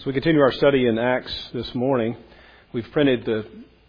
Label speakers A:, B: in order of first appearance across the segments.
A: We continue our study in Acts this morning. We've printed the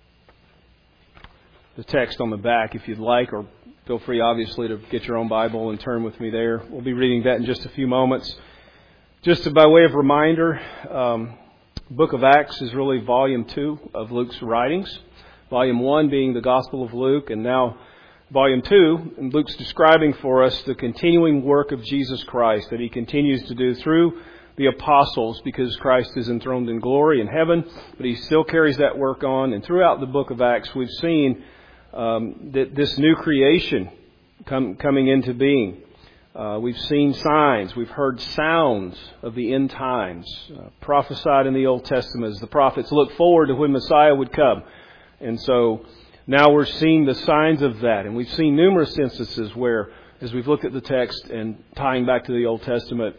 A: text on the back if you'd like, or feel free, obviously, to get your own Bible and turn with me there. We'll be reading that in just a few moments. Just by way of reminder, Book of Acts is really Volume 2 of Luke's writings. Volume 1 being the Gospel of Luke, and now Volume 2, and Luke's describing for us the continuing work of Jesus Christ that He continues to do through the apostles, because Christ is enthroned in glory in heaven, but He still carries that work on. And throughout the book of Acts, we've seen that this new creation coming into being. We've seen signs. We've heard sounds of the end times prophesied in the Old Testament as the prophets look forward to when Messiah would come. And so now we're seeing the signs of that. And we've seen numerous instances where, as we've looked at the text and tying back to the Old Testament,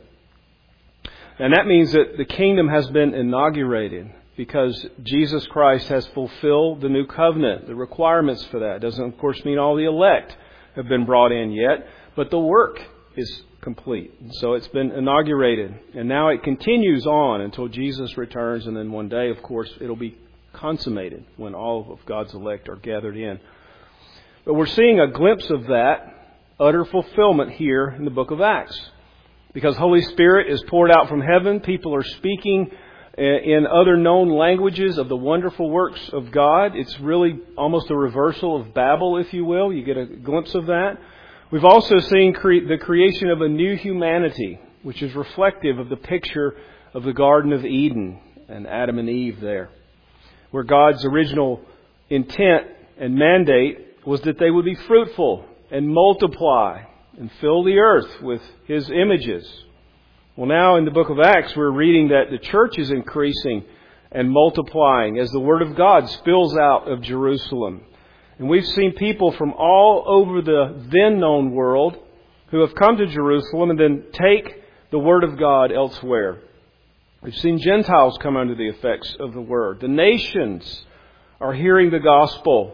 A: and that means that the kingdom has been inaugurated because Jesus Christ has fulfilled the new covenant, the requirements for that. It doesn't, of course, mean all the elect have been brought in yet, but the work is complete. And so it's been inaugurated, and now it continues on until Jesus returns, and then one day, of course, it'll be consummated when all of God's elect are gathered in. But we're seeing a glimpse of that utter fulfillment here in the book of Acts. Because Holy Spirit is poured out from heaven, people are speaking in other known languages of the wonderful works of God. It's really almost a reversal of Babel, if you will. You get a glimpse of that. We've also seen the creation of a new humanity, which is reflective of the picture of the Garden of Eden and Adam and Eve there, where God's original intent and mandate was that they would be fruitful and multiply and fill the earth with His images. Well, now in the book of Acts, we're reading that the church is increasing and multiplying as the Word of God spills out of Jerusalem. And we've seen people from all over the then known world who have come to Jerusalem and then take the Word of God elsewhere. We've seen Gentiles come under the effects of the Word. The nations are hearing the gospel,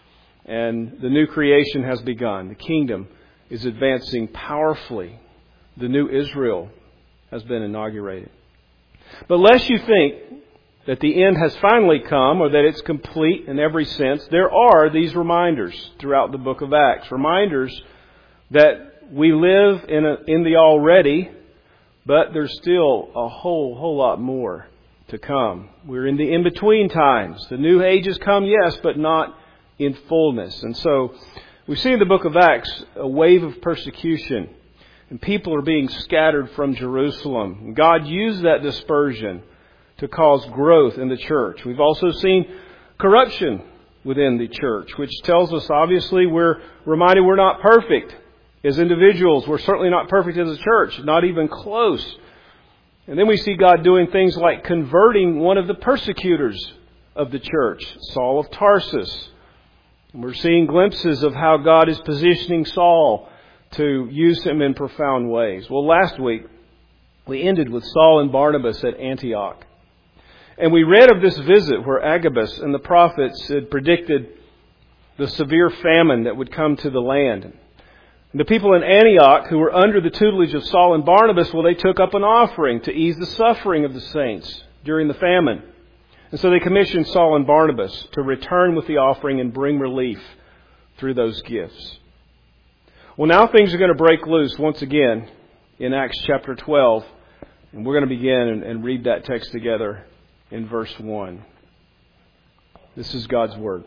A: and the new creation has begun. The kingdom is advancing powerfully. The new Israel has been inaugurated. But lest you think that the end has finally come or that it's complete in every sense, there are these reminders throughout the book of Acts. Reminders that we live in the already, but there's still a whole lot more to come. We're in the in-between times. The new age has come, yes, but not in fullness. And so we see in the book of Acts a wave of persecution, and people are being scattered from Jerusalem. God used that dispersion to cause growth in the church. We've also seen corruption within the church, which tells us, obviously, we're reminded we're not perfect as individuals. We're certainly not perfect as a church, not even close. And then we see God doing things like converting one of the persecutors of the church, Saul of Tarsus. And we're seeing glimpses of how God is positioning Saul to use him in profound ways. Well, last week, we ended with Saul and Barnabas at Antioch. And we read of this visit where Agabus and the prophets had predicted the severe famine that would come to the land. And the people in Antioch who were under the tutelage of Saul and Barnabas, well, they took up an offering to ease the suffering of the saints during the famine. And so they commissioned Saul and Barnabas to return with the offering and bring relief through those gifts. Well, now things are going to break loose once again in Acts chapter 12. And we're going to begin and read that text together in verse 1. This is God's Word.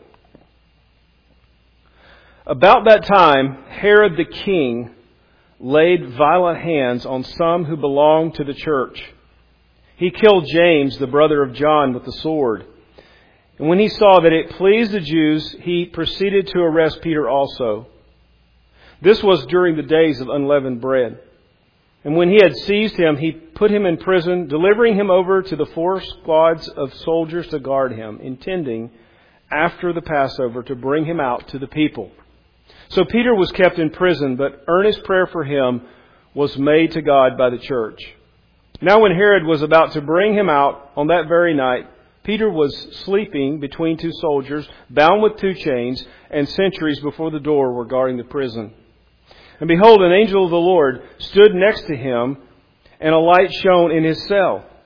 A: About that time, Herod the king laid violent hands on some who belonged to the church. He killed James, the brother of John, with the sword. And when he saw that it pleased the Jews, he proceeded to arrest Peter also. This was during the days of unleavened bread. And when he had seized him, he put him in prison, delivering him over to the 4 squads of soldiers to guard him, intending, after the Passover, to bring him out to the people. So Peter was kept in prison, but earnest prayer for him was made to God by the church. Now when Herod was about to bring him out on that very night, Peter was sleeping between 2 soldiers, bound with 2 chains, and sentries before the door were guarding the prison. And behold, an angel of the Lord stood next to him, and a light shone in his cell.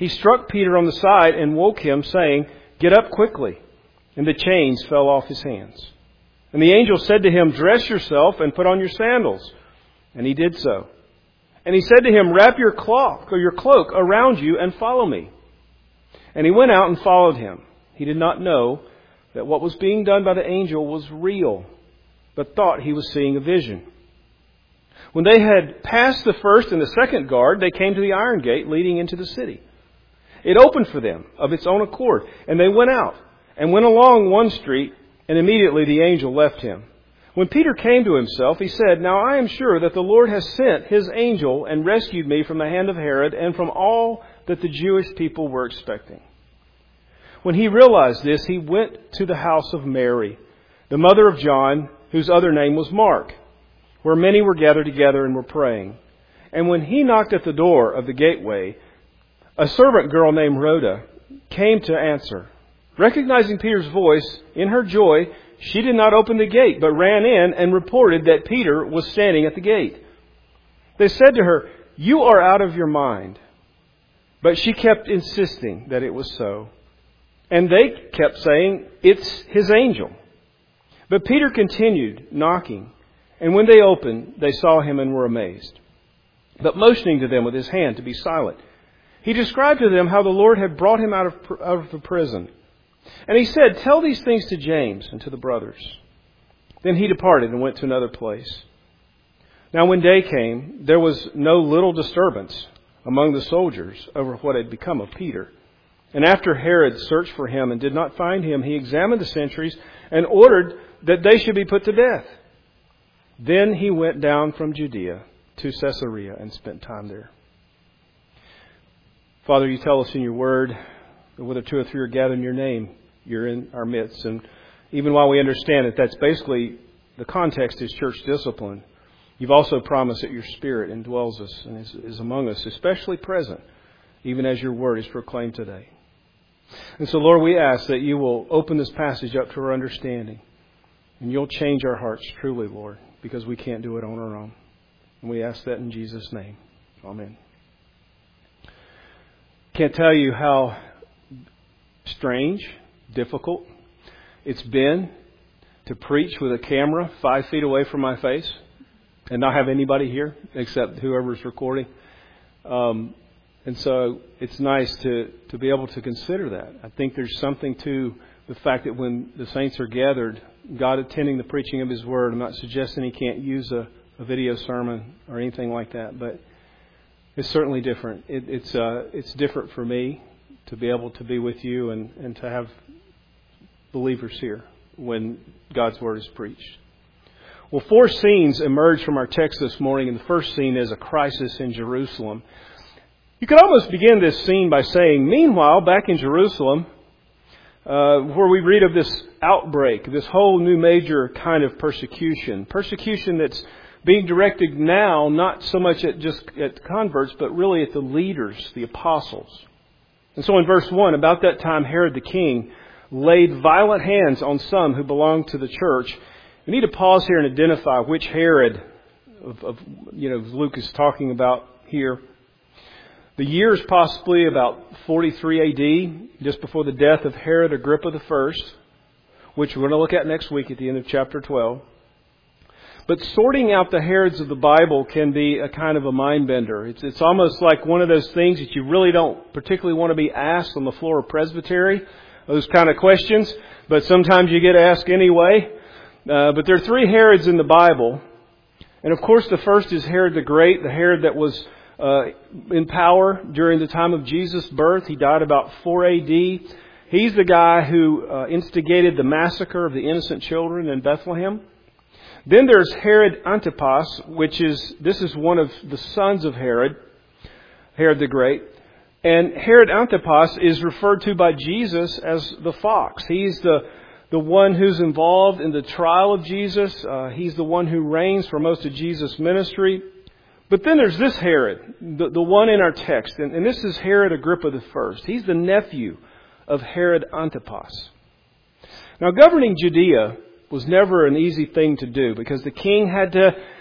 A: He struck Peter on the side and woke him, saying, "Get up quickly." And the chains fell off his hands. And the angel said to him, "Dress yourself and put on your sandals." And he did so. And he said to him, "Wrap your cloak around you and follow me." And he went out and followed him. He did not know that what was being done by the angel was real, but thought he was seeing a vision. When they had passed the first and the second guard, they came to the iron gate leading into the city. It opened for them of its own accord, and they went out and went along one street, and immediately the angel left him. When Peter came to himself, he said, "Now I am sure that the Lord has sent His angel and rescued me from the hand of Herod and from all that the Jewish people were expecting." When he realized this, he went to the house of Mary, the mother of John, whose other name was Mark, where many were gathered together and were praying. And when he knocked at the door of the gateway, a servant girl named Rhoda came to answer. Recognizing Peter's voice, in her joy, she did not open the gate, but ran in and reported that Peter was standing at the gate. They said to her, "You are out of your mind." But she kept insisting that it was so. And they kept saying, "It's his angel." But Peter continued knocking. And when they opened, they saw him and were amazed. But motioning to them with his hand to be silent, he described to them how the Lord had brought him out of the prison. And he said, "Tell these things to James and to the brothers." Then he departed and went to another place. Now when day came, there was no little disturbance among the soldiers over what had become of Peter. And after Herod searched for him and did not find him, he examined the sentries and ordered that they should be put to death. Then he went down from Judea to Caesarea and spent time there. Father, you tell us in your word that whether two or three are gathered in your name, you're in our midst. And even while we understand that that's basically the context is church discipline, you've also promised that your Spirit indwells us and is among us, especially present, even as your word is proclaimed today. And so, Lord, we ask that you will open this passage up to our understanding. And you'll change our hearts truly, Lord, because we can't do it on our own. And we ask that in Jesus' name. Amen. Can't tell you how strange, difficult it's been to preach with a camera 5 feet away from my face and not have anybody here except whoever's recording. And so it's nice to be able to consider that. I think there's something to the fact that when the saints are gathered, God attending the preaching of His Word. I'm not suggesting He can't use a video sermon or anything like that, but it's certainly different. It's different for me to be able to be with you and to have believers here when God's Word is preached. Well, 4 scenes emerge from our text this morning, and the first scene is a crisis in Jerusalem. You could almost begin this scene by saying, meanwhile, back in Jerusalem, where we read of this outbreak, this whole new major kind of persecution that's being directed now not so much at converts, but really at the leaders, the apostles. And so in verse 1, about that time Herod the king laid violent hands on some who belonged to the church. We need to pause here and identify which Herod Luke is talking about here. The year is possibly about 43 A.D., just before the death of Herod Agrippa I, which we're going to look at next week at the end of chapter 12. But sorting out the Herods of the Bible can be a kind of a mind bender. It's almost like one of those things that you really don't particularly want to be asked on the floor of presbytery, those kind of questions, but sometimes you get asked anyway. But there are 3 Herods in the Bible. And of course the first is Herod the Great, the Herod that was in power during the time of Jesus' birth. He died about 4 A.D. He's the guy who instigated the massacre of the innocent children in Bethlehem. Then there's Herod Antipas, this is one of the sons of Herod the Great. And Herod Antipas is referred to by Jesus as the fox. He's the one who's involved in the trial of Jesus. He's the one who reigns for most of Jesus' ministry. But then there's this Herod, the one in our text. And this is Herod Agrippa I. He's the nephew of Herod Antipas. Now, governing Judea was never an easy thing to do because the king had to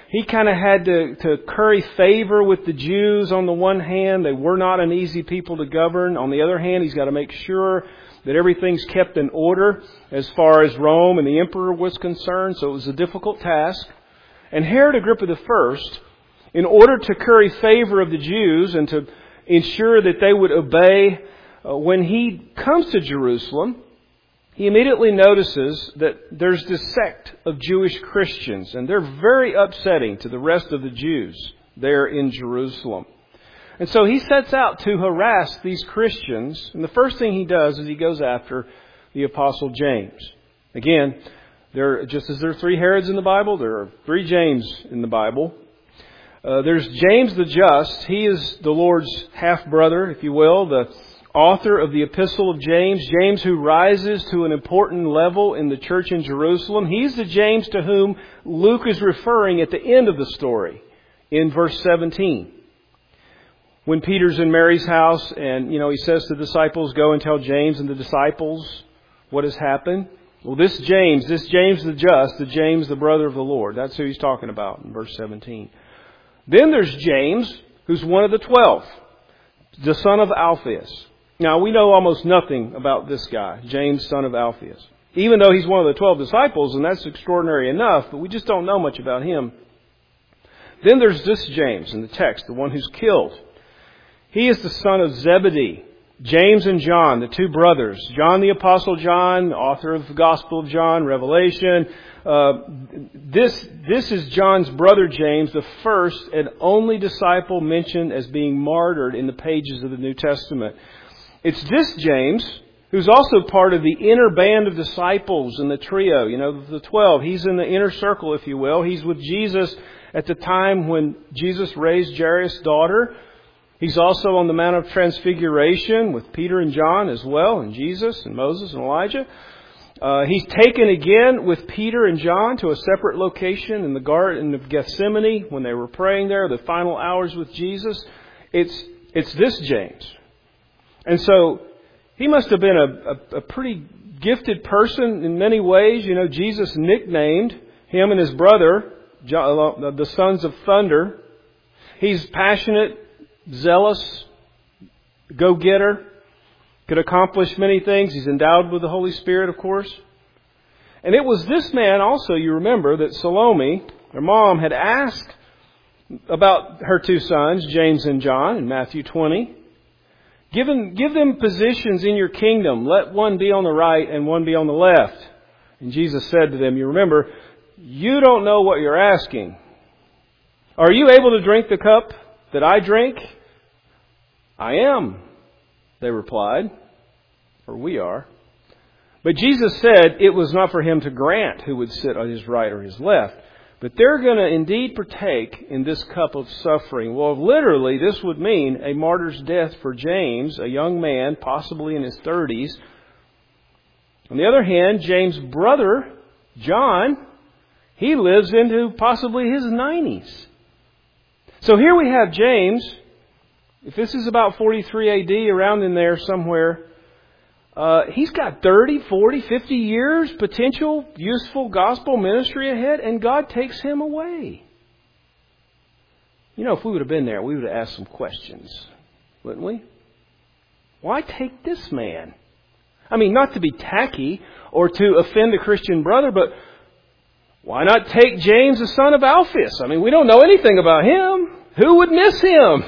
A: He kind of had to curry favor with the Jews on the one hand. They were not an easy people to govern. On the other hand, he's got to make sure that everything's kept in order as far as Rome and the emperor was concerned. So it was a difficult task. And Herod Agrippa I, in order to curry favor of the Jews and to ensure that they would obey, when he comes to Jerusalem, he immediately notices that there's this sect of Jewish Christians, and they're very upsetting to the rest of the Jews there in Jerusalem. And so he sets out to harass these Christians, and the first thing he does is he goes after the Apostle James. Again, just as there are 3 Herods in the Bible, there are 3 James in the Bible. There's James the Just. He is the Lord's half-brother, if you will, the author of the Epistle of James. James who rises to an important level in the church in Jerusalem. He's the James to whom Luke is referring at the end of the story in verse 17. When Peter's in Mary's house and, he says to the disciples, go and tell James and the disciples what has happened. Well, this James the Just, the James the brother of the Lord, that's who he's talking about in verse 17. Then there's James, who's one of the 12, the son of Alphaeus. Now, we know almost nothing about this guy, James, son of Alphaeus. Even though he's one of the 12 disciples, and that's extraordinary enough, but we just don't know much about him. Then there's this James in the text, the one who's killed. He is the son of Zebedee. James and John, the 2 brothers. John the Apostle John, the author of the Gospel of John, Revelation. This is John's brother James, the first and only disciple mentioned as being martyred in the pages of the New Testament. It's this James who's also part of the inner band of disciples in the trio, the 12. He's in the inner circle, if you will. He's with Jesus at the time when Jesus raised Jairus' daughter. He's also on the Mount of Transfiguration with Peter and John as well, and Jesus and Moses and Elijah. He's taken again with Peter and John to a separate location in the Garden of Gethsemane when they were praying there, the final hours with Jesus. It's this James. And so he must have been a pretty gifted person in many ways. Jesus nicknamed him and his brother the sons of thunder. He's passionate, zealous, go-getter, could accomplish many things. He's endowed with the Holy Spirit, of course. And it was this man also, you remember, that Salome, their mom, had asked about her 2 sons, James and John, in Matthew 20. Give them positions in your kingdom. Let one be on the right and one be on the left. And Jesus said to them, you remember, you don't know what you're asking. Are you able to drink the cup that I drink? I am, they replied, or we are. But Jesus said it was not for him to grant who would sit on his right or his left, but they're going to indeed partake in this cup of suffering. Well, literally, this would mean a martyr's death for James, a young man, possibly in his 30s. On the other hand, James' brother, John, he lives into possibly his 90s. So here we have James. If this is about 43 AD, around in there somewhere, he's got 30, 40, 50 years potential useful gospel ministry ahead, and God takes him away. If we would have been there, we would have asked some questions, wouldn't we? Why take this man? I mean, not to be tacky or to offend a Christian brother, but why not take James, the son of Alphaeus? I mean, we don't know anything about him. Who would miss him?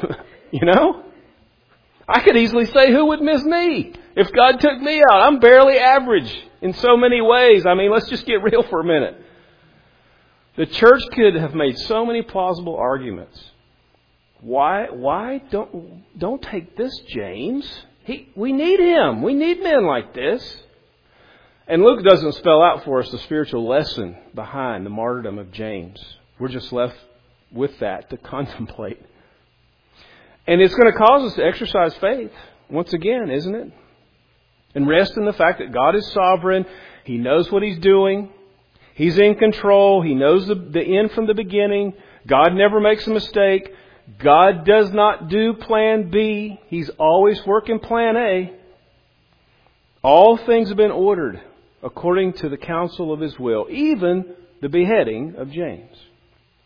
A: I could easily say, who would miss me? If God took me out, I'm barely average in so many ways. I mean, let's just get real for a minute. The church could have made so many plausible arguments. Why don't take this James? We need him. We need men like this. And Luke doesn't spell out for us the spiritual lesson behind the martyrdom of James. We're just left with that to contemplate. And it's going to cause us to exercise faith once again, isn't it? And rest in the fact that God is sovereign. He knows what He's doing. He's in control. He knows the end from the beginning. God never makes a mistake. God does not do plan B. He's always working plan A. All things have been ordered according to the counsel of His will, even the beheading of James.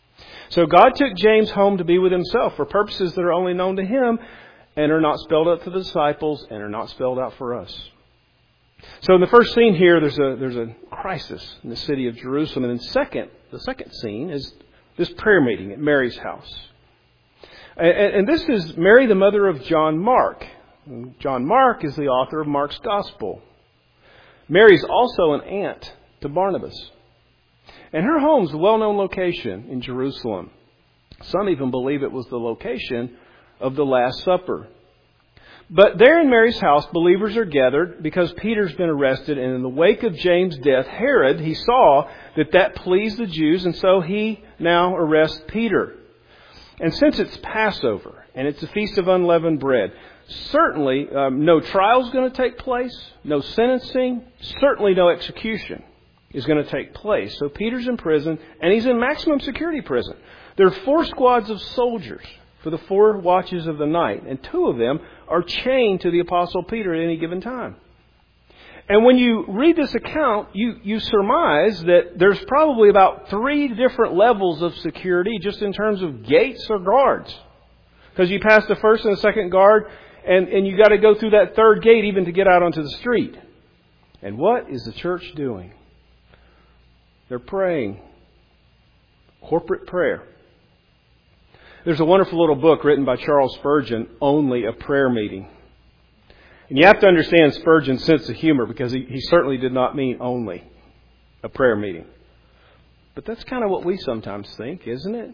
A: So God took James home to be with himself for purposes that are only known to him and are not spelled out to the disciples and are not spelled out for us. So in the first scene here, there's a crisis in the city of Jerusalem. And then the second scene is this prayer meeting at Mary's house. And this is Mary, the mother of John Mark. John Mark is the author of Mark's Gospel. Mary's also an aunt to Barnabas. And her home's a well-known location in Jerusalem. Some even believe it was the location of the Last Supper. But there in Mary's house, believers are gathered because Peter's been arrested. And in the wake of James' death, Herod, he saw that pleased the Jews. And so he now arrests Peter. And since it's Passover and it's a Feast of Unleavened Bread, certainly no trial is going to take place, no sentencing, certainly no execution is going to take place. So Peter's in prison, and he's in maximum security prison. There are 4 squads of soldiers for the 4 watches of the night, and 2 of them are chained to the Apostle Peter at any given time. And when you read this account, you surmise that there's probably about 3 different levels of security just in terms of gates or guards. Because you pass the first and the second guard, and you got to go through that third gate even to get out onto the street. And what is the church doing? They're praying. Corporate prayer. There's a wonderful little book written by Charles Spurgeon, Only a Prayer Meeting. And you have to understand Spurgeon's sense of humor, because he certainly did not mean only a prayer meeting. But that's kind of what we sometimes think, isn't it?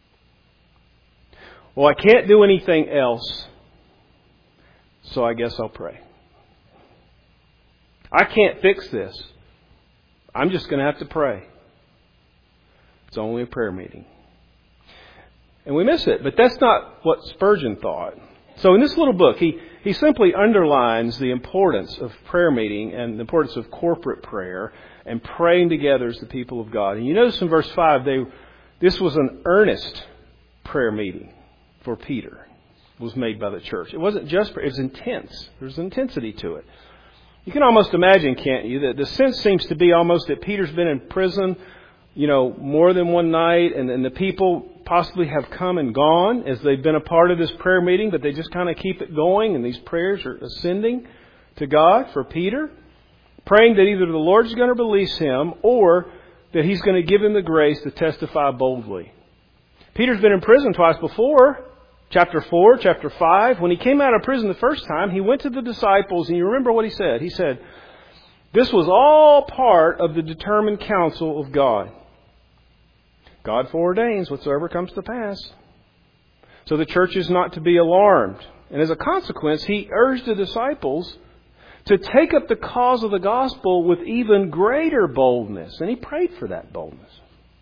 A: Well, I can't do anything else, so I guess I'll pray. I can't fix this. I'm just going to have to pray. It's only a prayer meeting. And we miss it, but that's not what Spurgeon thought. So in this little book, he simply underlines the importance of prayer meeting and the importance of corporate prayer and praying together as the people of God. And you notice in verse 5, this was an earnest prayer meeting for Peter. It was made by the church. It wasn't just prayer, it was intense. There's intensity to it. You can almost imagine, can't you, that the sense seems to be almost that Peter's been in prison, more than one night, and the people possibly have come and gone as they've been a part of this prayer meeting, but they just kind of keep it going, and these prayers are ascending to God for Peter, praying that either the Lord's going to release him or that He's going to give him the grace to testify boldly. Peter's been in prison twice before. Chapter 4, chapter 5. When he came out of prison the first time, he went to the disciples, and you remember what he said. He said, this was all part of the determined counsel of God. God foreordains whatsoever comes to pass. So the church is not to be alarmed. And as a consequence, he urged the disciples to take up the cause of the gospel with even greater boldness. And he prayed for that boldness.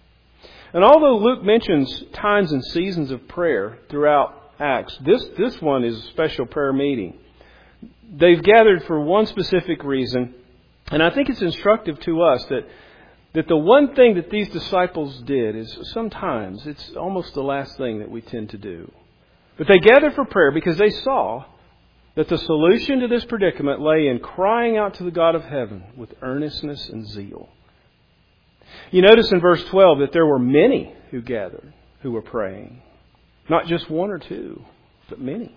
A: And although Luke mentions times and seasons of prayer throughout Acts, this one is a special prayer meeting. They've gathered for one specific reason. And I think it's instructive to us that the one thing that these disciples did is sometimes it's almost the last thing that we tend to do. But they gathered for prayer because they saw that the solution to this predicament lay in crying out to the God of heaven with earnestness and zeal. You notice in verse 12 that there were many who gathered, who were praying. Not just 1 or 2, but many.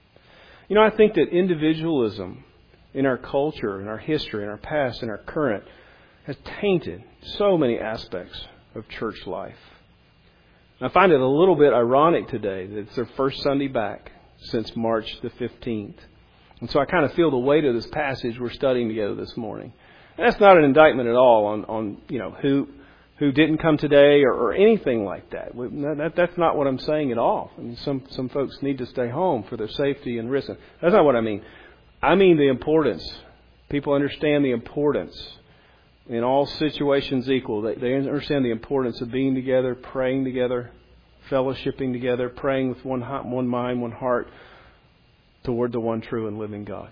A: I think that individualism in our culture, in our history, in our past, in our current, has tainted so many aspects of church life. I find it a little bit ironic today that it's their first Sunday back since March the 15th. And so I kind of feel the weight of this passage we're studying together this morning. And that's not an indictment at all on who didn't come today or anything like that. That's not what I'm saying at all. I mean, some folks need to stay home for their safety and risk. That's not what I mean. I mean the importance. People understand the importance. In all situations equal, they understand the importance of being together, praying together, fellowshipping together, praying with one mind, one heart toward the one true and living God.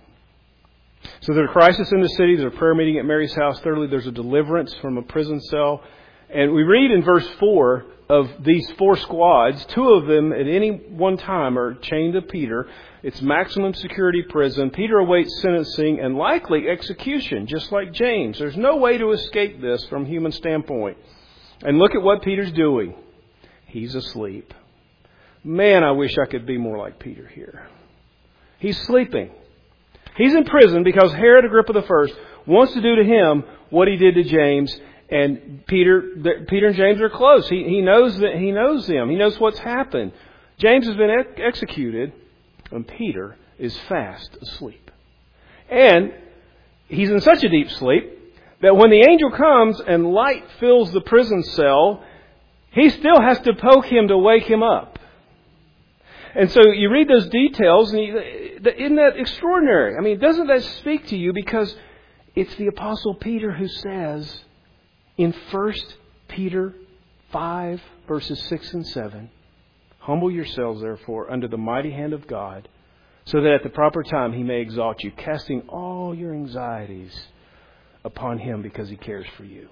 A: So there's a crisis in the city. There's a prayer meeting at Mary's house. Thirdly, there's a deliverance from a prison cell. And we read in verse 4 of these 4 squads, 2 of them at any one time are chained to Peter. It's maximum security prison. Peter awaits sentencing and likely execution, just like James. There's no way to escape this from a human standpoint. And look at what Peter's doing. He's asleep. Man, I wish I could be more like Peter here. He's sleeping. He's in prison because Herod Agrippa I wants to do to him what he did to James. And Peter and James are close. He knows them. He knows what's happened. James has been executed, and Peter is fast asleep. And he's in such a deep sleep that when the angel comes and light fills the prison cell, he still has to poke him to wake him up. And so you read those details, and isn't that extraordinary? I mean, doesn't that speak to you? Because it's the Apostle Peter who says in 1 Peter 5, verses 6 and 7, "Humble yourselves, therefore, under the mighty hand of God, so that at the proper time He may exalt you, casting all your anxieties upon Him because He cares for you."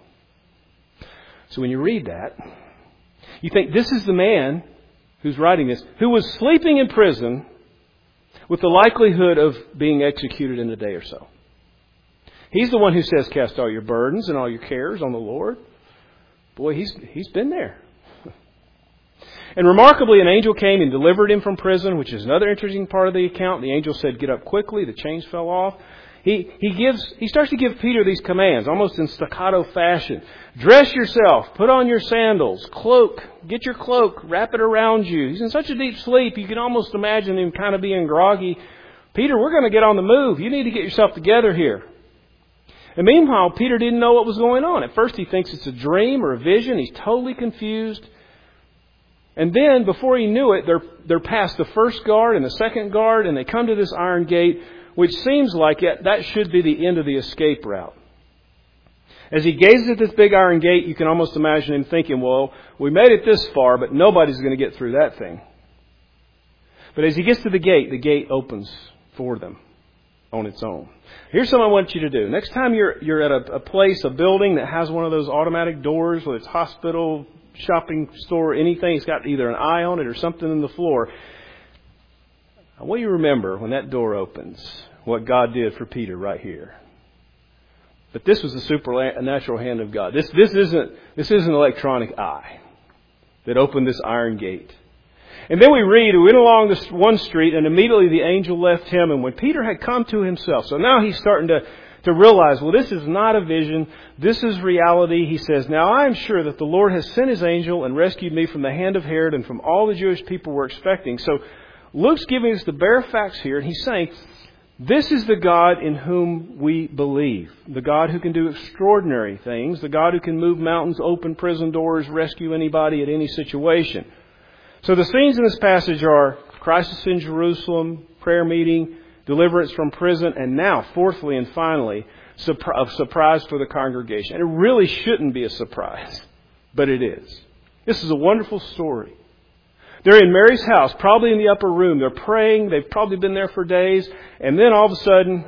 A: So when you read that, you think this is the man who's writing this, who was sleeping in prison with the likelihood of being executed in a day or so. He's the one who says, "Cast all your burdens and all your cares on the Lord." Boy, he's been there. And remarkably, an angel came and delivered him from prison, which is another interesting part of the account. The angel said, "Get up quickly." The chains fell off. He starts to give Peter these commands, almost in staccato fashion. Dress yourself, put on your sandals, cloak, get your cloak, wrap it around you. He's in such a deep sleep, you can almost imagine him kind of being groggy. "Peter, we're going to get on the move. You need to get yourself together here." And meanwhile, Peter didn't know what was going on. At first he thinks it's a dream or a vision. He's totally confused. And then, before he knew it, they're past the first guard and the second guard, and they come to this iron gate, which seems like that should be the end of the escape route. As he gazes at this big iron gate, you can almost imagine him thinking, well, we made it this far, but nobody's going to get through that thing. But as he gets to the gate opens for them on its own. Here's something I want you to do. Next time you're at a place, a building that has one of those automatic doors, whether it's hospital, shopping store, anything, it's got either an eye on it or something in the floor. I want you to remember when that door opens, what God did for Peter right here. But this was the supernatural hand of God. This isn't an electronic eye that opened this iron gate. And then we read, he went along this one street, and immediately the angel left him. And when Peter had come to himself, so now he's starting to realize, well, this is not a vision. This is reality. He says, "Now I am sure that the Lord has sent His angel and rescued me from the hand of Herod and from all the Jewish people were expecting." So Luke's giving us the bare facts here, and he's saying, this is the God in whom we believe. The God who can do extraordinary things. The God who can move mountains, open prison doors, rescue anybody at any situation. So the scenes in this passage are crisis in Jerusalem, prayer meeting, deliverance from prison, and now, fourthly and finally, a surprise for the congregation. And it really shouldn't be a surprise, but it is. This is a wonderful story. They're in Mary's house, probably in the upper room. They're praying. They've probably been there for days. And then all of a sudden,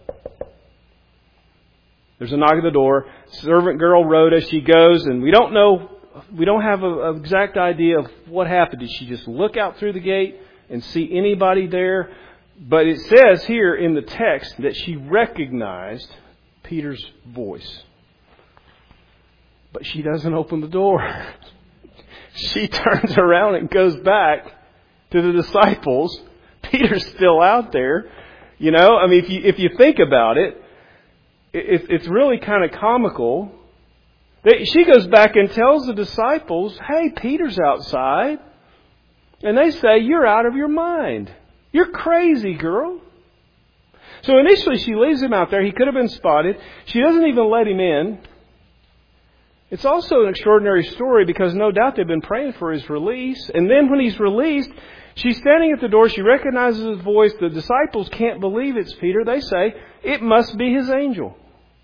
A: there's a knock at the door. Servant girl Rhoda, she goes, and we don't have an exact idea of what happened. Did she just look out through the gate and see anybody there? But it says here in the text that she recognized Peter's voice. But she doesn't open the door. She turns around and goes back to the disciples. Peter's still out there. You know, I mean, if you think about it, it's really kind of comical. She goes back and tells the disciples, "Hey, Peter's outside." And they say, "You're out of your mind. You're crazy, girl." So initially she leaves him out there. He could have been spotted. She doesn't even let him in. It's also an extraordinary story because no doubt they've been praying for his release. And then when he's released, she's standing at the door. She recognizes his voice. The disciples can't believe it's Peter. They say, "It must be his angel."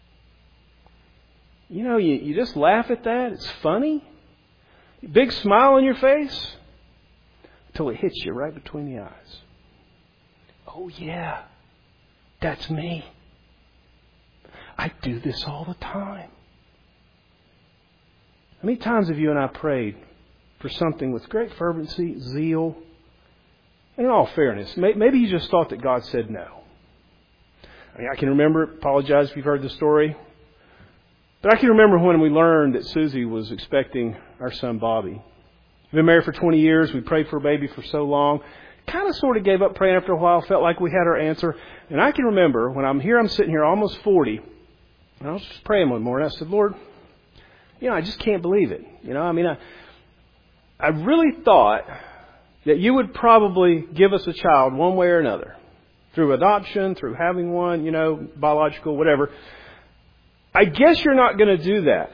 A: You know, you just laugh at that. It's funny. Big smile on your face until it hits you right between the eyes. Oh, yeah, that's me. I do this all the time. How many times have you and I prayed for something with great fervency, zeal, and in all fairness, maybe you just thought that God said no. I mean, I can remember, apologize if you've heard the story, but I can remember when we learned that Susie was expecting our son Bobby. We've been married for 20 years. We prayed for a baby for so long. Kind of sort of gave up praying after a while. Felt like we had our answer. And I can remember when I'm sitting here almost 40. And I was just praying one morning. I said, Lord, I just can't believe it. I really thought that you would probably give us a child one way or another. Through adoption, through having one, biological, whatever. I guess you're not going to do that.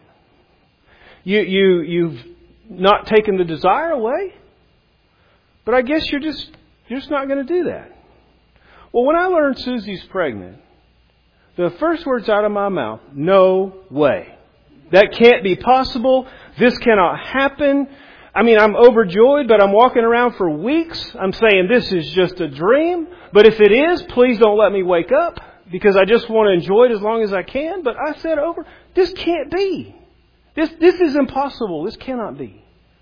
A: You've not taken the desire away. But I guess you're just not going to do that. Well, when I learned Susie's pregnant, the first words out of my mouth, no way. That can't be possible. This cannot happen. I'm overjoyed, but I'm walking around for weeks. I'm saying this is just a dream. But if it is, please don't let me wake up because I just want to enjoy it as long as I can. But I said this can't be. This is impossible. This cannot be.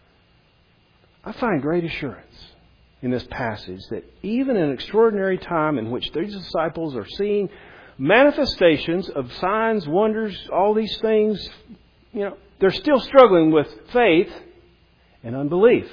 A: I find great assurance in this passage that even in an extraordinary time in which these disciples are seeing manifestations of signs, wonders, all these things, they're still struggling with faith and unbelief.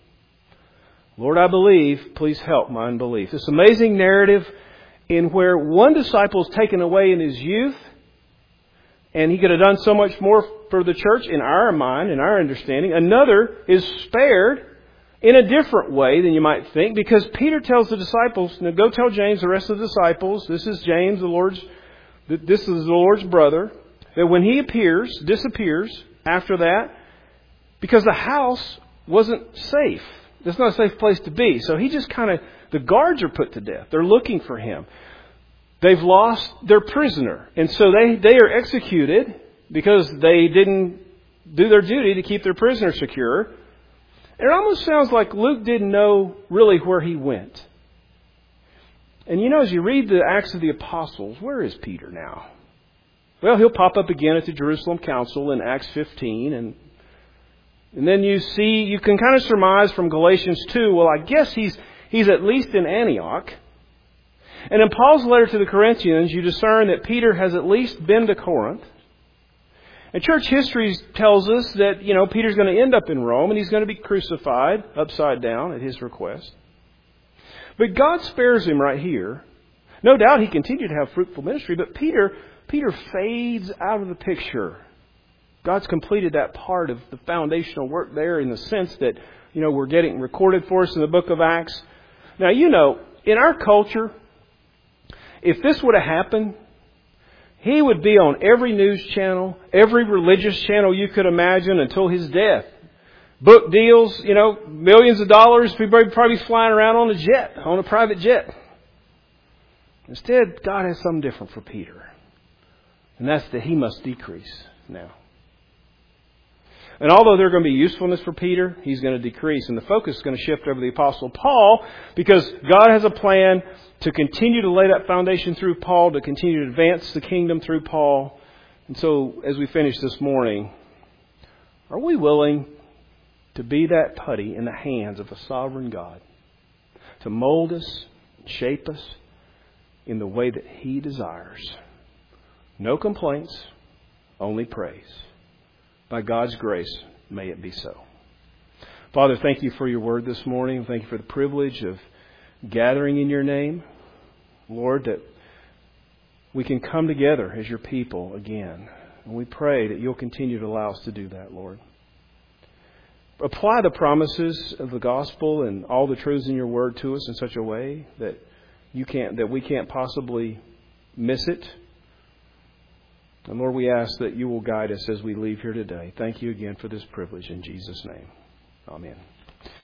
A: Lord, I believe, please help my unbelief. This amazing narrative in where one disciple is taken away in his youth, and he could have done so much more for the church in our mind, in our understanding. Another is spared in a different way than you might think, because Peter tells the disciples, now go tell James, the rest of the disciples, this is James, this is the Lord's brother, that when he disappears after that, because the house wasn't safe. It's not a safe place to be. So he just the guards are put to death. They're looking for him. They've lost their prisoner. And so they are executed because they didn't do their duty to keep their prisoner secure. And it almost sounds like Luke didn't know really where he went. And as you read the Acts of the Apostles, where is Peter now? Well, he'll pop up again at the Jerusalem Council in Acts 15. And then you can kind of surmise from Galatians 2, well, I guess he's at least in Antioch. And in Paul's letter to the Corinthians, you discern that Peter has at least been to Corinth. And church history tells us that, Peter's going to end up in Rome and he's going to be crucified upside down at his request. But God spares him right here. No doubt he continued to have fruitful ministry, but Peter fades out of the picture. God's completed that part of the foundational work there in the sense that, we're getting recorded for us in the book of Acts. Now, in our culture, if this would have happened, he would be on every news channel, every religious channel you could imagine until his death. Book deals, millions of dollars. People would probably be flying around on a private jet. Instead, God has something different for Peter. And that's that he must decrease now. And although there's going to be usefulness for Peter, he's going to decrease. And the focus is going to shift over to the Apostle Paul because God has a plan to continue to lay that foundation through Paul, to continue to advance the kingdom through Paul. And so as we finish this morning, are we willing to be that putty in the hands of a sovereign God to mold us, shape us in the way that He desires? No complaints, only praise. By God's grace, may it be so. Father, thank you for your word this morning. Thank you for the privilege of gathering in your name. Lord, that we can come together as your people again. And we pray that you'll continue to allow us to do that, Lord. Apply the promises of the gospel and all the truths in your word to us in such a way that we can't possibly miss it. And Lord, we ask that you will guide us as we leave here today. Thank you again for this privilege in Jesus' name. Amen.